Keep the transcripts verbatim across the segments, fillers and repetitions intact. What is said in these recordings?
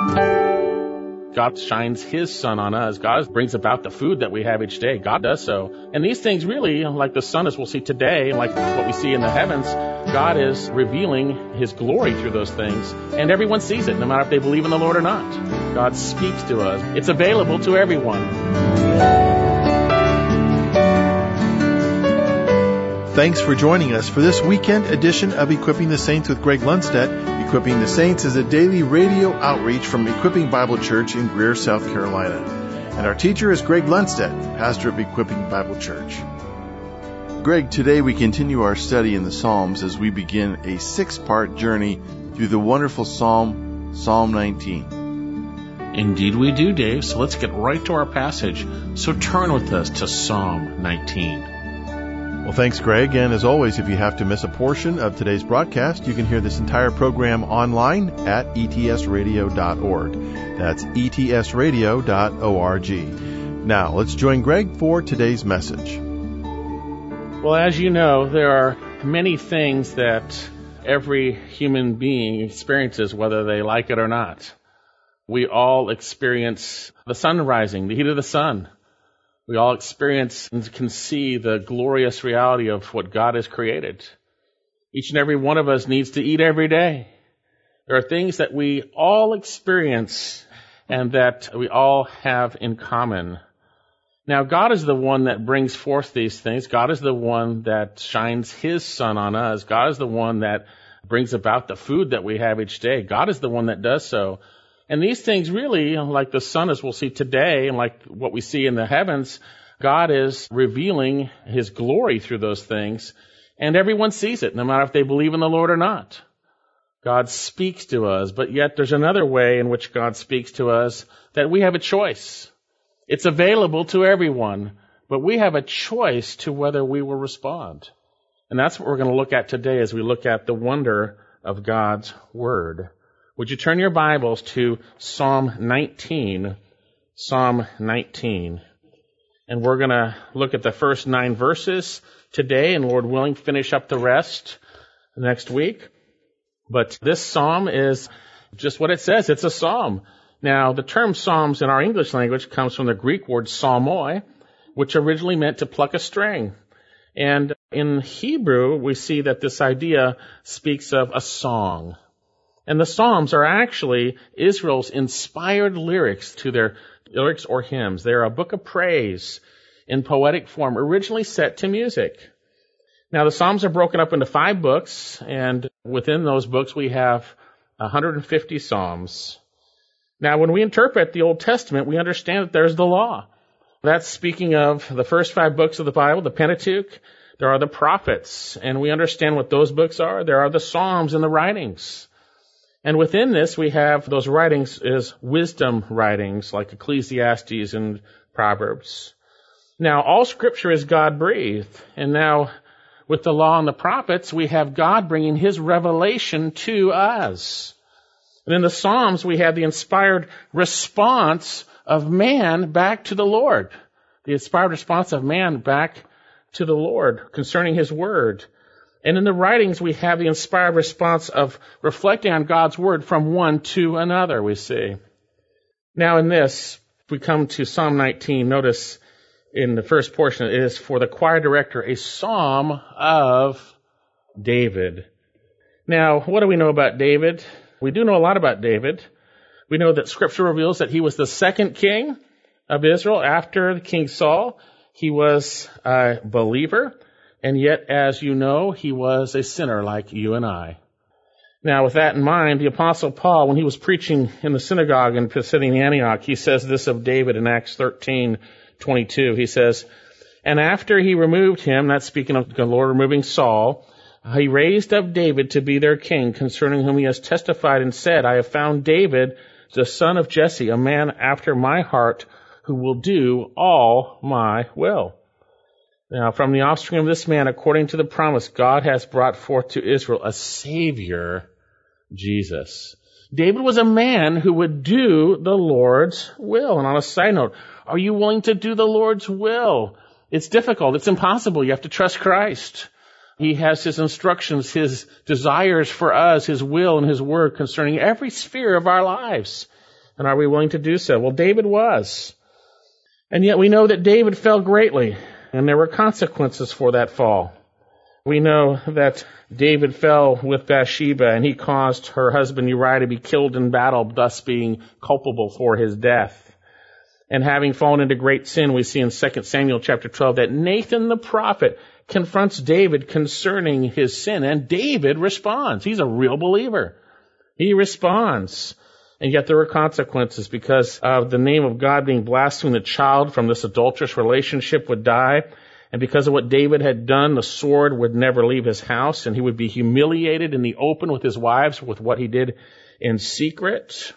God shines His sun on us. God brings about the food that we have each day. God does so. And these things really, like the sun as we'll see today, and like what we see in the heavens, God is revealing His glory through those things. And everyone sees it, no matter if they believe in the Lord or not. God speaks to us. It's available to everyone. Thanks for joining us for this weekend edition of Equipping the Saints with Greg Lundstedt. Equipping the Saints is a daily radio outreach from Equipping Bible Church in Greer, South Carolina. And our teacher is Greg Lundstedt, pastor of Equipping Bible Church. Greg, today we continue our study in the Psalms as we begin a six-part journey through the wonderful Psalm, Psalm nineteen. Indeed we do, Dave. So let's get right to our passage. So turn with us to Psalm nineteen. Well, thanks, Greg. And as always, if you have to miss a portion of today's broadcast, you can hear this entire program online at E T S radio dot org. That's E T S radio dot org. Now, let's join Greg for today's message. Well, as you know, there are many things that every human being experiences, whether they like it or not. We all experience the sun rising, the heat of the sun. We all experience and can see the glorious reality of what God has created. Each and every one of us needs to eat every day. There are things that we all experience and that we all have in common. Now, God is the one that brings forth these things. God is the one that shines His sun on us. God is the one that brings about the food that we have each day. God is the one that does so. And these things really, like the sun as we'll see today, and like what we see in the heavens, God is revealing His glory through those things. And everyone sees it, no matter if they believe in the Lord or not. God speaks to us, but yet there's another way in which God speaks to us that we have a choice. It's available to everyone, but we have a choice to whether we will respond. And that's what we're going to look at today as we look at the wonder of God's Word. Would you turn your Bibles to Psalm nineteen, Psalm nineteen. And we're going to look at the first nine verses today, and Lord willing, finish up the rest next week. But this psalm is just what it says. It's a psalm. Now, the term psalms in our English language comes from the Greek word psalmoi, which originally meant to pluck a string. And in Hebrew, we see that this idea speaks of a song. And the Psalms are actually Israel's inspired lyrics to their lyrics or hymns. They're a book of praise in poetic form, originally set to music. Now, the Psalms are broken up into five books, and within those books we have one hundred fifty Psalms. Now, when we interpret the Old Testament, we understand that there's the law. That's speaking of the first five books of the Bible, the Pentateuch. There are the prophets, and we understand what those books are. There are the Psalms and the writings. And within this, we have those writings as wisdom writings, like Ecclesiastes and Proverbs. Now, all Scripture is God-breathed. And now, with the law and the prophets, we have God bringing His revelation to us. And in the Psalms, we have the inspired response of man back to the Lord. The inspired response of man back to the Lord concerning His Word. And in the writings, we have the inspired response of reflecting on God's Word from one to another, we see. Now in this, if we come to Psalm nineteen, notice in the first portion, it is for the choir director, a psalm of David. Now, what do we know about David? We do know a lot about David. We know that Scripture reveals that he was the second king of Israel after King Saul. He was a believer. And yet, as you know, he was a sinner like you and I. Now, with that in mind, the Apostle Paul, when he was preaching in the synagogue in Pisidian Antioch, he says this of David in Acts thirteen twenty-two. He says, "And after he removed him," that's speaking of the Lord removing Saul, "he raised up David to be their king, concerning whom he has testified and said, I have found David, the son of Jesse, a man after my heart, who will do all my will." Now, from the offspring of this man, according to the promise, God has brought forth to Israel a Savior, Jesus. David was a man who would do the Lord's will. And on a side note, are you willing to do the Lord's will? It's difficult. It's impossible. You have to trust Christ. He has His instructions, His desires for us, His will and His word concerning every sphere of our lives. And are we willing to do so? Well, David was. And yet we know that David fell greatly, and there were consequences for that fall. We know that David fell with Bathsheba, and he caused her husband Uriah to be killed in battle, thus being culpable for his death. And having fallen into great sin, we see in Second Samuel chapter twelve that Nathan the prophet confronts David concerning his sin, and David responds. He's a real believer. He responds. And yet there were consequences because of the name of God being blasphemed. The child from this adulterous relationship would die. And because of what David had done, the sword would never leave his house, and he would be humiliated in the open with his wives with what he did in secret.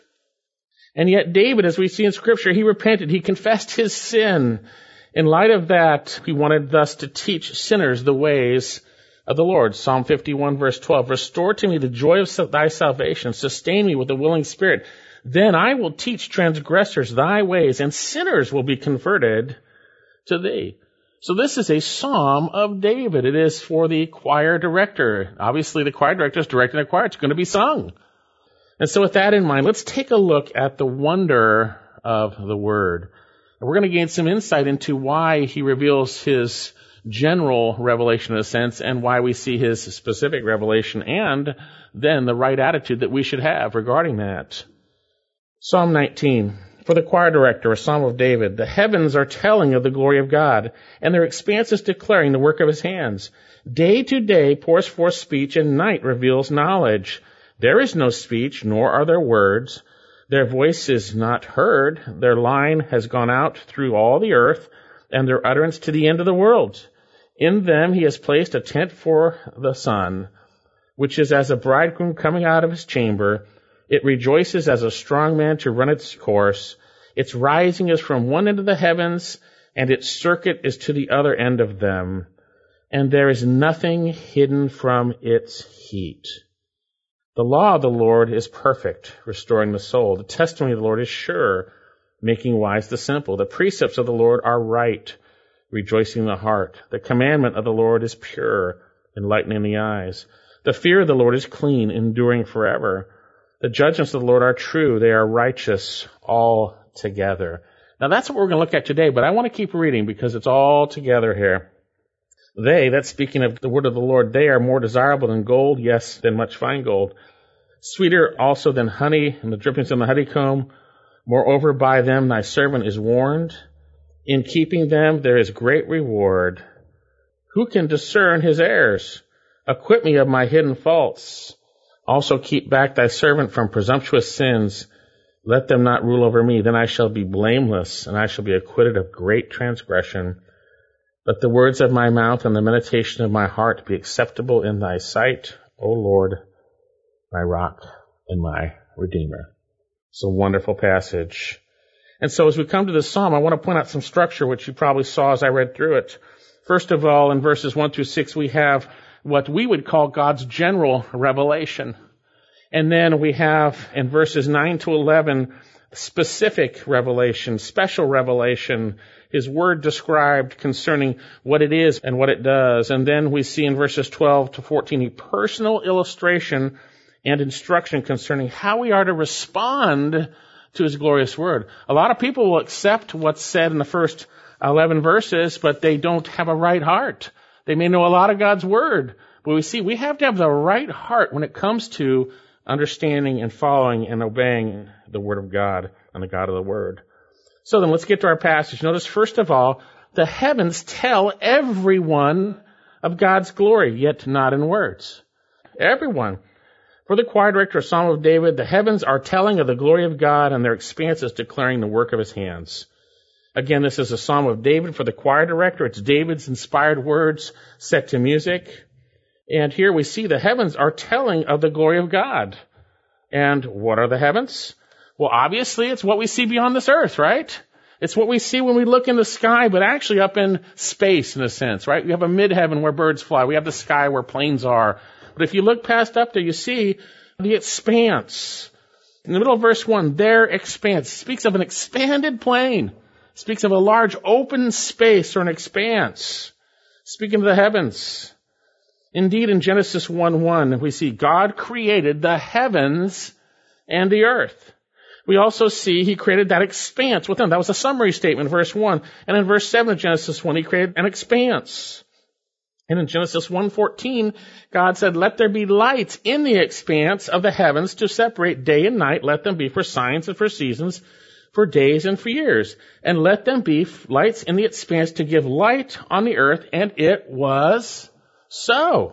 And yet David, as we see in Scripture, he repented. He confessed his sin. In light of that, he wanted thus to teach sinners the ways of the Lord. Psalm fifty-one, verse twelve, restore to me the joy of thy salvation. Sustain me with a willing spirit. Then I will teach transgressors thy ways, and sinners will be converted to thee. So this is a psalm of David. It is for the choir director. Obviously, the choir director is directing a choir. It's going to be sung. And so with that in mind, let's take a look at the wonder of the Word. And we're going to gain some insight into why he reveals his general revelation in a sense, and why we see his specific revelation, and then the right attitude that we should have regarding that. Psalm nineteen. For the choir director, a psalm of David, the heavens are telling of the glory of God, and their expanse is declaring the work of his hands. Day to day pours forth speech, and night reveals knowledge. There is no speech, nor are there words. Their voice is not heard. Their line has gone out through all the earth, and their utterance to the end of the world. In them he has placed a tent for the sun, which is as a bridegroom coming out of his chamber. It rejoices as a strong man to run its course. Its rising is from one end of the heavens, and its circuit is to the other end of them. And there is nothing hidden from its heat. The law of the Lord is perfect, restoring the soul. The testimony of the Lord is sure, making wise the simple. The precepts of the Lord are right, rejoicing the heart. The commandment of the Lord is pure, enlightening the eyes. The fear of the Lord is clean, enduring forever. The judgments of the Lord are true. They are righteous altogether. Now that's what we're going to look at today, but I want to keep reading because it's all together here. They, that's speaking of the word of the Lord, they are more desirable than gold, yes, than much fine gold. Sweeter also than honey and the drippings of the honeycomb. Moreover, by them thy servant is warned. In keeping them there is great reward. Who can discern his errors? Acquit me of my hidden faults. Also keep back thy servant from presumptuous sins. Let them not rule over me. Then I shall be blameless, and I shall be acquitted of great transgression. Let the words of my mouth and the meditation of my heart be acceptable in thy sight, O Lord, my rock and my redeemer. It's a wonderful passage. And so as we come to this psalm, I want to point out some structure, which you probably saw as I read through it. First of all, in verses one through six, we have what we would call God's general revelation. And then we have in verses nine to eleven, specific revelation, special revelation, his word described concerning what it is and what it does. And then we see in verses twelve to fourteen, a personal illustration and instruction concerning how we are to respond to his glorious word. A lot of people will accept what's said in the first eleven verses, but they don't have a right heart. They may know a lot of God's word, but we see we have to have the right heart when it comes to understanding and following and obeying the word of God and the God of the word. So then let's get to our passage. Notice, first of all, the heavens tell everyone of God's glory, yet not in words. Everyone. For the choir director, a psalm of David, the heavens are telling of the glory of God, and their expanse is declaring the work of his hands. Again, this is a psalm of David for the choir director. It's David's inspired words set to music. And here we see the heavens are telling of the glory of God. And what are the heavens? Well, obviously, it's what we see beyond this earth, right? It's what we see when we look in the sky, but actually up in space, in a sense, right? We have a midheaven where birds fly. We have the sky where planes are. But if you look past up there, you see the expanse. In the middle of verse one, their expanse speaks of an expanded plain. Speaks of a large open space or an expanse. Speaking of the heavens. Indeed, in Genesis one one, we see God created the heavens and the earth. We also see he created that expanse within. That was a summary statement, verse one. And in verse seven of Genesis one, he created an expanse. And in Genesis one fourteen, God said, let there be lights in the expanse of the heavens to separate day and night. Let them be for signs and for seasons, for days and for years. And let them be lights in the expanse to give light on the earth. And it was so.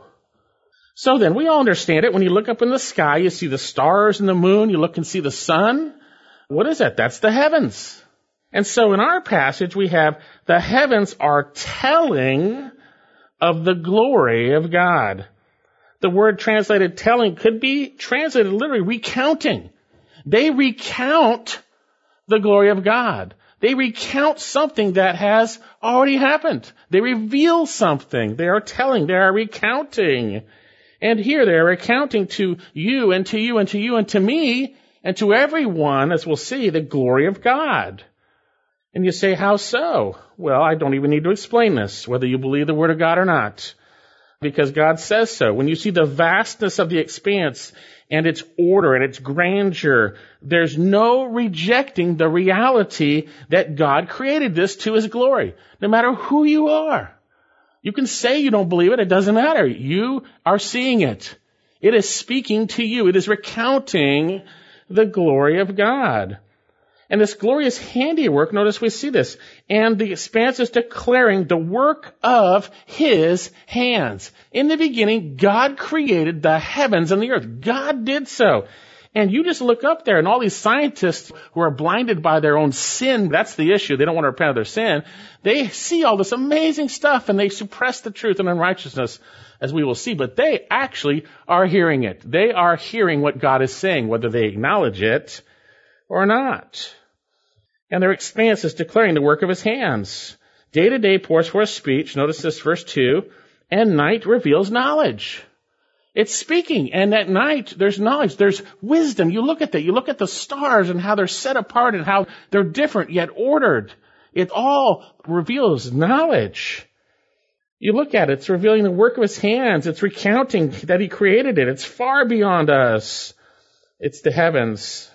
So then, we all understand it. When you look up in the sky, you see the stars and the moon. You look and see the sun. What is that? That's the heavens. And so in our passage, we have the heavens are telling of the glory of God. The word translated telling could be translated literally recounting. They recount the glory of God. They recount something that has already happened. They reveal something. They are telling. They are recounting. And here they are recounting to you and to you and to you and to me and to everyone, as we'll see, the glory of God. And you say, how so? Well, I don't even need to explain this, whether you believe the Word of God or not, because God says so. When you see the vastness of the expanse and its order and its grandeur, there's no rejecting the reality that God created this to His glory, no matter who you are. You can say you don't believe it. It doesn't matter. You are seeing it. It is speaking to you. It is recounting the glory of God. And this glorious handiwork, notice we see this. And the expanse is declaring the work of His hands. In the beginning, God created the heavens and the earth. God did so. And you just look up there, and all these scientists who are blinded by their own sin, that's the issue. They don't want to repent of their sin. They see all this amazing stuff, and they suppress the truth and unrighteousness, as we will see. But they actually are hearing it. They are hearing what God is saying, whether they acknowledge it or not. And their expanse is declaring the work of His hands. Day to day pours forth speech. Notice this, verse two. And night reveals knowledge. It's speaking, and at night there's knowledge, there's wisdom. You look at that, you look at the stars and how they're set apart and how they're different yet ordered. It all reveals knowledge. You look at it, it's revealing the work of His hands. It's recounting that He created it. It's far beyond us. It's the heavens.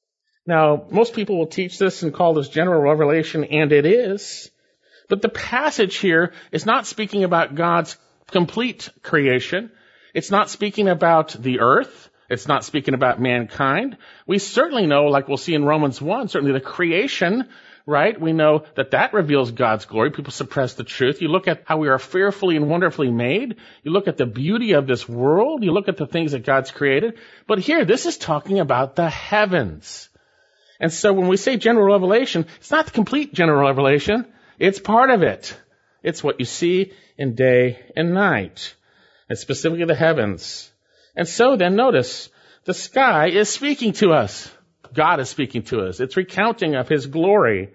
Now, most people will teach this and call this general revelation, and it is. But the passage here is not speaking about God's complete creation. It's not speaking about the earth. It's not speaking about mankind. We certainly know, like we'll see in Romans one, certainly the creation, right? We know that that reveals God's glory. People suppress the truth. You look at how we are fearfully and wonderfully made. You look at the beauty of this world. You look at the things that God's created. But here, this is talking about the heavens. And so when we say general revelation, it's not the complete general revelation. It's part of it. It's what you see in day and night. And specifically the heavens. And so then notice, the sky is speaking to us. God is speaking to us. It's recounting of His glory.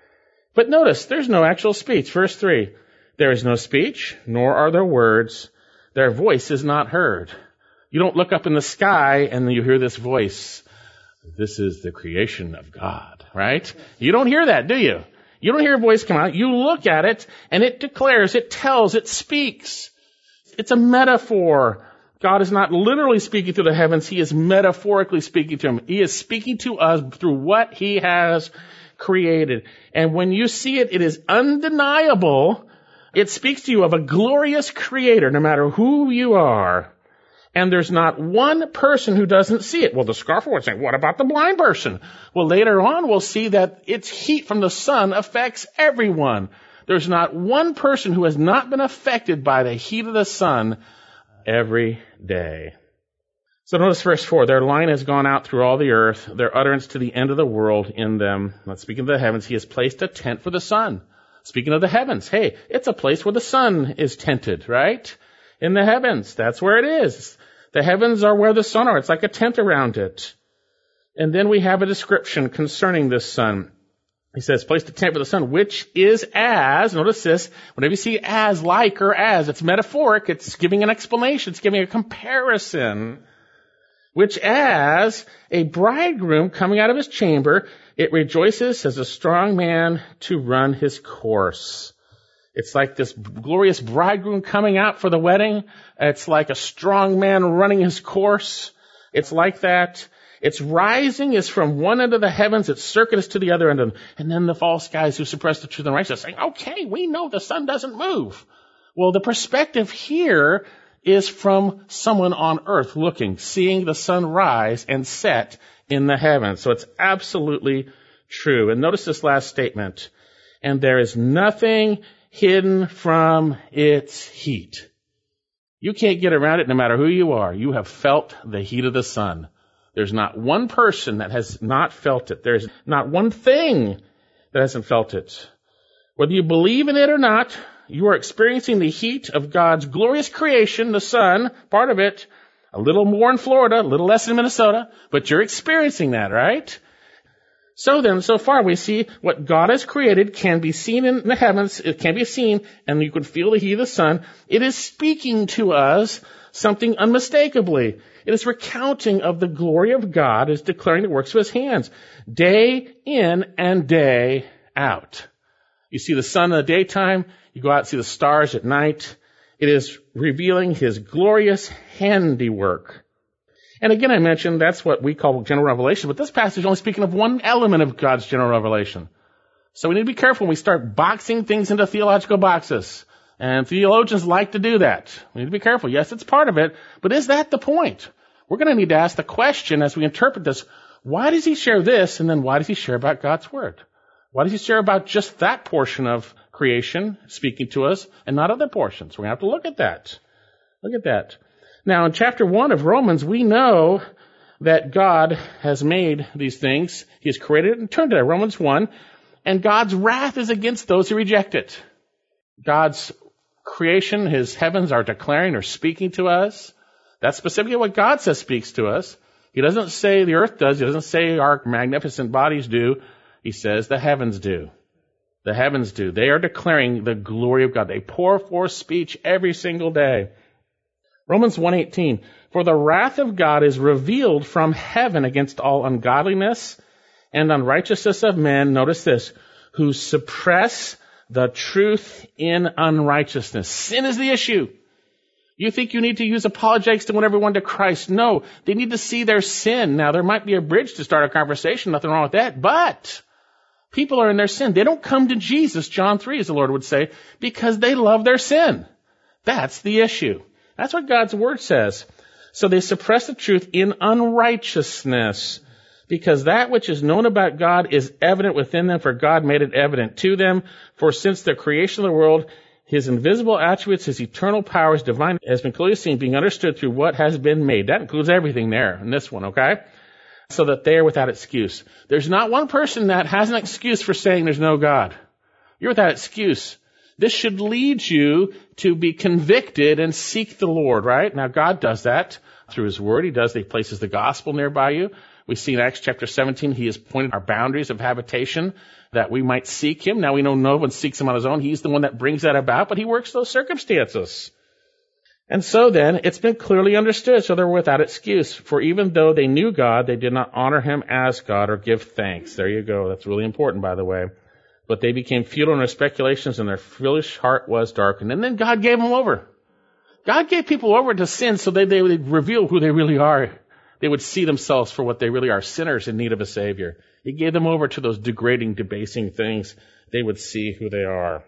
But notice, there's no actual speech. Verse three, there is no speech, nor are there words. Their voice is not heard. You don't look up in the sky and you hear this voice. This is the creation of God, right? You don't hear that, do you? You don't hear a voice come out. You look at it and it declares, it tells, it speaks. It's a metaphor. God is not literally speaking to the heavens. He is metaphorically speaking to them. He is speaking to us through what He has created. And when you see it, it is undeniable. It speaks to you of a glorious Creator, no matter who you are. And there's not one person who doesn't see it. Well, the scoffer would say, what about the blind person? Well, later on, we'll see that its heat from the sun affects everyone. There's not one person who has not been affected by the heat of the sun every day. So notice verse four. Their line has gone out through all the earth, their utterance to the end of the world in them. Not speaking of the heavens, He has placed a tent for the sun. Speaking of the heavens, hey, it's a place where the sun is tented, right? In the heavens, that's where it is. The heavens are where the sun are. It's like a tent around it. And then we have a description concerning this sun. He says, placed a tent for the sun, which is as, notice this, whenever you see as, like, or as, it's metaphoric, it's giving an explanation, it's giving a comparison, which as a bridegroom coming out of his chamber, it rejoices as a strong man to run his course. It's like this glorious bridegroom coming out for the wedding. It's like a strong man running his course. It's like that. Its rising is from one end of the heavens, its circuit is to the other end of them. And then the false guys who suppress the truth and righteousness saying, okay, we know the sun doesn't move. Well, the perspective here is from someone on earth looking, seeing the sun rise and set in the heavens. So it's absolutely true. And notice this last statement. And there is nothing hidden from its heat. You can't get around it no matter who you are. You have felt the heat of the sun. There's not one person that has not felt it. There's not one thing that hasn't felt it. Whether you believe in it or not, you are experiencing the heat of God's glorious creation, the sun, part of it, a little more in Florida, a little less in Minnesota, but you're experiencing that, right? So then, so far we see what God has created can be seen in the heavens, it can be seen, and you can feel the heat of the sun. It is speaking to us something unmistakably. It is recounting of the glory of God, it is declaring the works of his hands, day in and day out. You see the sun in the daytime, you go out and see the stars at night. It is revealing his glorious handiwork. And again, I mentioned that's what we call general revelation, but this passage is only speaking of one element of God's general revelation. So we need to be careful when we start boxing things into theological boxes. And theologians like to do that. We need to be careful. Yes, it's part of it, but is that the point? We're going to need to ask the question as we interpret this, why does he share this, and then why does he share about God's Word? Why does he share about just that portion of creation speaking to us and not other portions? We're going to have to look at that. Look at that. Now, in chapter one of Romans, we know that God has made these things. He has created it and turned it. Romans one. And God's wrath is against those who reject it. God's creation, his heavens are declaring or speaking to us. That's specifically what God says speaks to us. He doesn't say the earth does. He doesn't say our magnificent bodies do. He says the heavens do. The heavens do. They are declaring the glory of God. They pour forth speech every single day. Romans one eighteen, for the wrath of God is revealed from heaven against all ungodliness and unrighteousness of men, notice this, who suppress the truth in unrighteousness. Sin is the issue. You think you need to use apologetics to win everyone to Christ. No, they need to see their sin. Now, there might be a bridge to start a conversation, nothing wrong with that, but people are in their sin. They don't come to Jesus, John three, as the Lord would say, because they love their sin. That's the issue. That's what God's Word says. So they suppress the truth in unrighteousness, because that which is known about God is evident within them, for God made it evident to them. For since the creation of the world, his invisible attributes, his eternal power, his divine, has been clearly seen, being understood through what has been made. That includes everything there in this one, okay? So that they are without excuse. There's not one person that has an excuse for saying there's no God. You're without excuse. This should lead you to be convicted and seek the Lord, right? Now, God does that through his word. He does. He places the gospel nearby you. We see in Acts chapter seventeen, he has pointed our boundaries of habitation that we might seek him. Now, we know no one seeks him on his own. He's the one that brings that about, but he works those circumstances. And so then, it's been clearly understood, so they're without excuse. For even though they knew God, they did not honor him as God or give thanks. There you go. That's really important, by the way. But they became futile in their speculations, and their foolish heart was darkened. And then God gave them over. God gave people over to sin so they, they would reveal who they really are. They would see themselves for what they really are, sinners in need of a Savior. He gave them over to those degrading, debasing things. They would see who they are.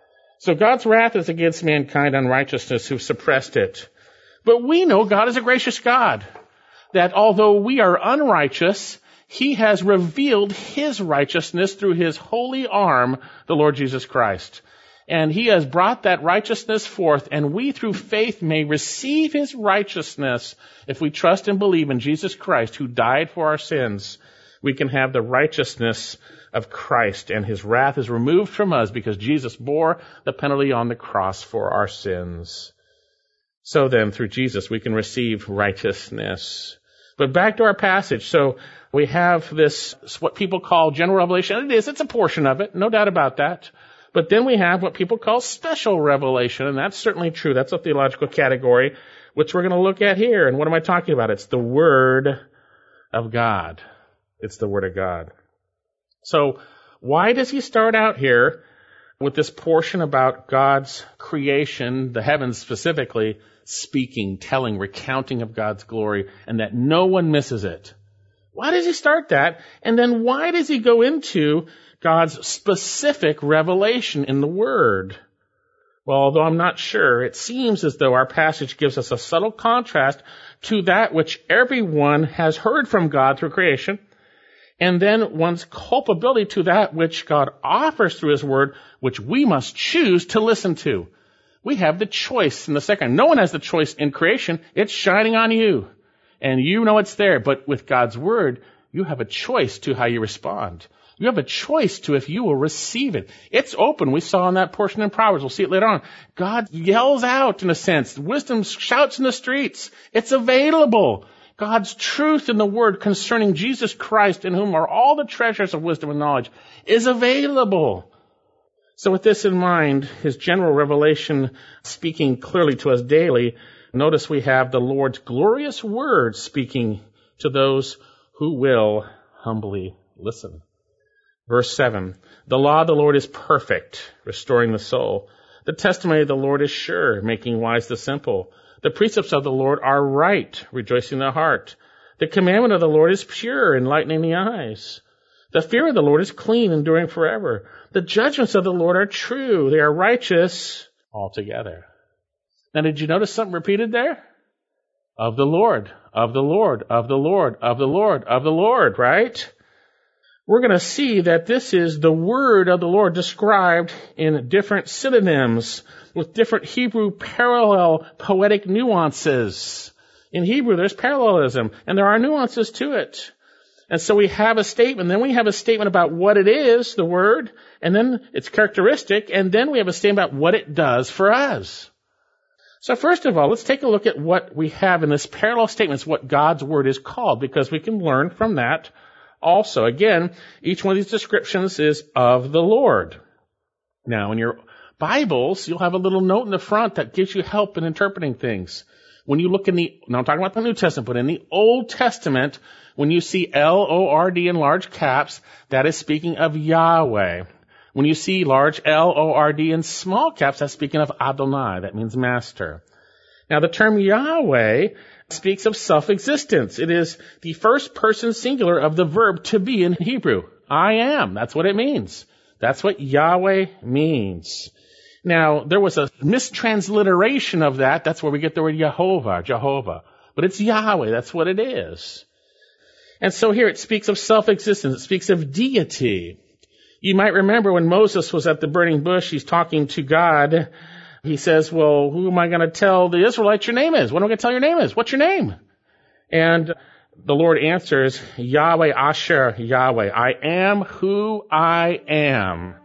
So God's wrath is against mankind, unrighteousness, who suppressed it. But we know God is a gracious God, that although we are unrighteous, he has revealed his righteousness through his holy arm, the Lord Jesus Christ. And he has brought that righteousness forth, and we through faith may receive his righteousness. If we trust and believe in Jesus Christ, who died for our sins, we can have the righteousness of Christ, and his wrath is removed from us because Jesus bore the penalty on the cross for our sins. So then, through Jesus, we can receive righteousness. But back to our passage. So we have this, what people call general revelation. It is, it's a portion of it, no doubt about that. But then we have what people call special revelation, and that's certainly true. That's a theological category, which we're going to look at here. And what am I talking about? It's the Word of God. It's the Word of God. So why does he start out here with this portion about God's creation, the heavens specifically, speaking, telling, recounting of God's glory, and that no one misses it? Why does he start that? And then why does he go into God's specific revelation in the Word? Well, although I'm not sure, it seems as though our passage gives us a subtle contrast to that which everyone has heard from God through creation, and then one's culpability to that which God offers through his Word, which we must choose to listen to. We have the choice in the second. No one has the choice in creation. It's shining on you. And you know it's there. But with God's Word, you have a choice to how you respond. You have a choice to if you will receive it. It's open. We saw in that portion in Proverbs. We'll see it later on. God yells out, in a sense. Wisdom shouts in the streets. It's available. God's truth in the Word concerning Jesus Christ, in whom are all the treasures of wisdom and knowledge, is available. So with this in mind, his general revelation speaking clearly to us daily, notice we have the Lord's glorious Word speaking to those who will humbly listen. Verse seven, the law of the Lord is perfect, restoring the soul. The testimony of the Lord is sure, making wise the simple. The precepts of the Lord are right, rejoicing the heart. The commandment of the Lord is pure, enlightening the eyes. The fear of the Lord is clean, enduring forever. The judgments of the Lord are true. They are righteous altogether. Now, did you notice something repeated there? Of the Lord, of the Lord, of the Lord, of the Lord, of the Lord, right? We're going to see that this is the word of the Lord described in different synonyms with different Hebrew parallel poetic nuances. In Hebrew, there's parallelism, and there are nuances to it. And so we have a statement, then we have a statement about what it is, the word, and then its characteristic, and then we have a statement about what it does for us. So first of all, let's take a look at what we have in this parallel statements, what God's word is called, because we can learn from that also. Again, each one of these descriptions is of the Lord. Now, in your Bibles, you'll have a little note in the front that gives you help in interpreting things. When you look in the, now I'm talking about the New Testament, but in the Old Testament, when you see L O R D in large caps, that is speaking of Yahweh. When you see large L O R D in small caps, that's speaking of Adonai. That means master. Now, the term Yahweh speaks of self-existence. It is the first person singular of the verb to be in Hebrew. I am. That's what it means. That's what Yahweh means. Now, there was a mistransliteration of that. That's where we get the word Jehovah, Jehovah. But it's Yahweh. That's what it is. And so here it speaks of self-existence. It speaks of deity. You might remember when Moses was at the burning bush, he's talking to God. He says, well, who am I going to tell the Israelites your name is? What am I going to tell your name is? What's your name? And the Lord answers, Yahweh Asher Yahweh. I am who I am.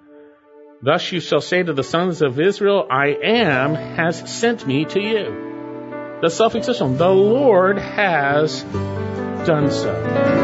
Thus you shall say to the sons of Israel, I am has sent me to you. The self-existent, the Lord has done so.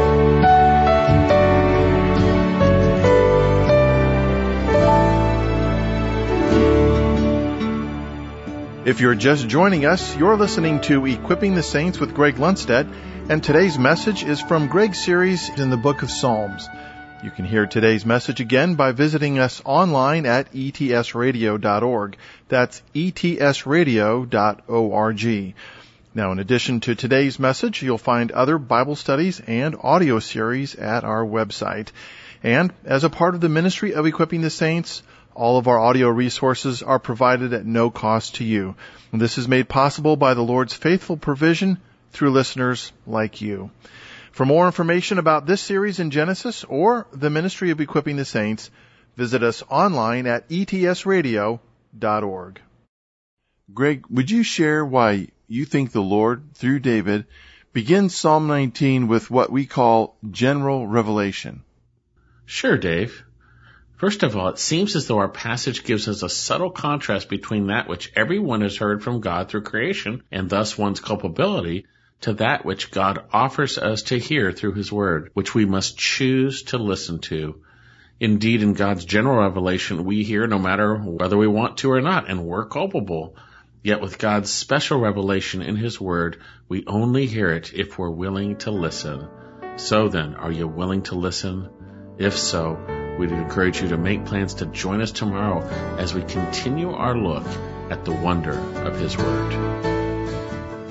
If you're just joining us, you're listening to Equipping the Saints with Greg Lundstedt, and today's message is from Greg's series in the book of Psalms. You can hear today's message again by visiting us online at E T S radio dot org. That's E T S radio dot org. Now, in addition to today's message, you'll find other Bible studies and audio series at our website. And as a part of the ministry of Equipping the Saints, all of our audio resources are provided at no cost to you. And this is made possible by the Lord's faithful provision through listeners like you. For more information about this series in Genesis or the ministry of Equipping the Saints, visit us online at E T S radio dot org. Greg, would you share why you think the Lord, through David, begins Psalm nineteen with what we call general revelation? Sure, Dave. First of all, it seems as though our passage gives us a subtle contrast between that which everyone has heard from God through creation, and thus one's culpability, to that which God offers us to hear through His Word, which we must choose to listen to. Indeed, in God's general revelation, we hear no matter whether we want to or not, and we're culpable. Yet with God's special revelation in His Word, we only hear it if we're willing to listen. So then, are you willing to listen? If so, we'd encourage you to make plans to join us tomorrow as we continue our look at the wonder of His Word.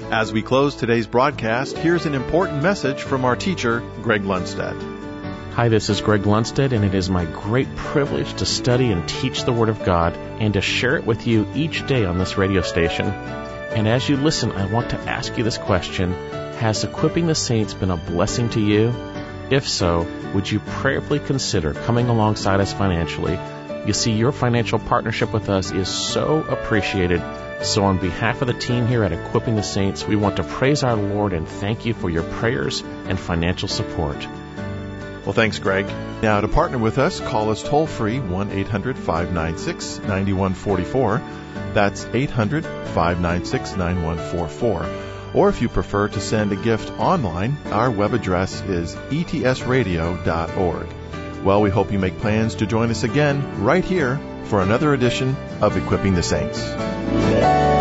As we close today's broadcast, here's an important message from our teacher, Greg Lundstedt. Hi, this is Greg Lundstedt, and it is my great privilege to study and teach the Word of God and to share it with you each day on this radio station. And as you listen, I want to ask you this question: has Equipping the Saints been a blessing to you? If so, would you prayerfully consider coming alongside us financially? You see, your financial partnership with us is so appreciated. So on behalf of the team here at Equipping the Saints, we want to praise our Lord and thank you for your prayers and financial support. Well, thanks, Greg. Now, to partner with us, call us toll-free, one eight hundred five nine six nine one four four. That's eight hundred five nine six nine one four four. Or if you prefer to send a gift online, our web address is e t s radio dot org. Well, we hope you make plans to join us again right here for another edition of Equipping the Saints.